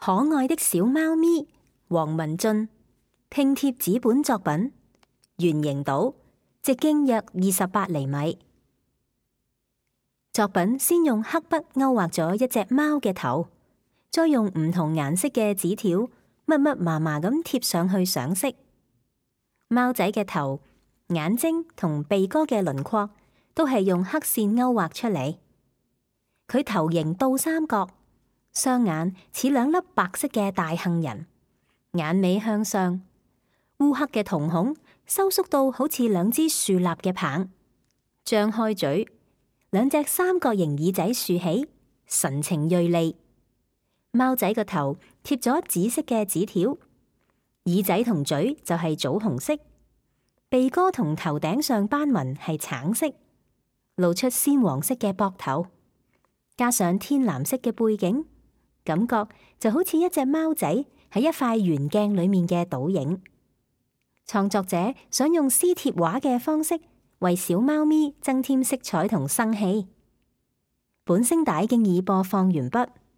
可愛的小貓咪，黃文俊，拼貼紙本作品，圓形島，直徑約28厘米。作品先用黑筆勾畫咗一隻貓嘅頭，再用唔同顏色嘅紙條密密麻麻咁貼上去上色。貓仔嘅頭、眼睛同鼻哥嘅輪廓都係用黑線勾畫出嚟。佢頭型倒三角，雙眼似兩粒白色嘅大杏仁，眼尾向上，烏黑嘅瞳孔收縮到好似兩支豎立嘅棒，張開嘴，兩隻三角形耳仔豎起，神情銳利。貓仔個頭貼咗紫色嘅紙條，耳仔同嘴就係棗紅色，鼻哥同頭頂上斑紋係橙色，露出鮮黃色嘅膊頭，加上天藍色嘅背景，感覺就好似一隻貓仔喺一塊圓鏡裏面嘅倒影。創作者想用撕貼畫嘅方式為小貓咪增添色彩同生氣。本聲帶經已播放完畢。